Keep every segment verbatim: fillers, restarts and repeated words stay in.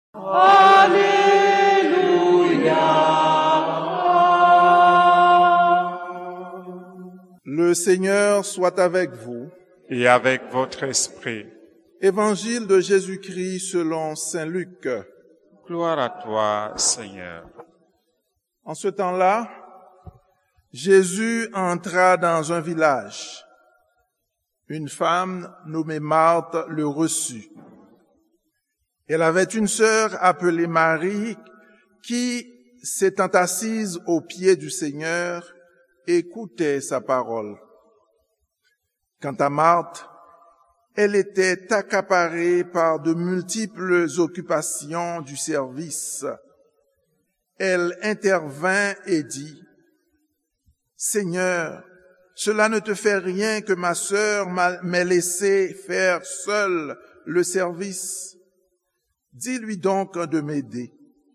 Le Seigneur soit avec vous. Et avec votre esprit. Évangile de Jésus-Christ selon saint Luc. Gloire à toi, Seigneur. En ce temps-là, Jésus entra dans un village. Une femme nommée Marthe le reçut. Elle avait une sœur appelée Marie qui, s'étant assise aux pieds du Seigneur, écoutait sa parole. Quant à Marthe, elle était accaparée par de multiples occupations du service. Elle intervint et dit, « Seigneur, cela ne te fait rien que ma sœur m'ait laissé faire seule le service. Dis-lui donc de m'aider. »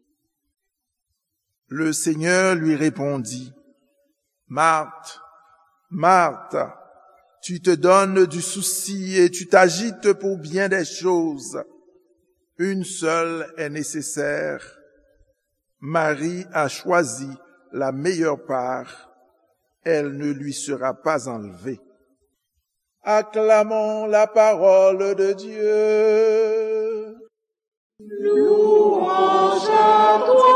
Le Seigneur lui répondit, « Marthe, Marthe, tu te donnes du souci et tu t'agites pour bien des choses. Une seule est nécessaire. Marie a choisi la meilleure part. Elle ne lui sera pas enlevée. » Acclamons la parole de Dieu. Louange à toi,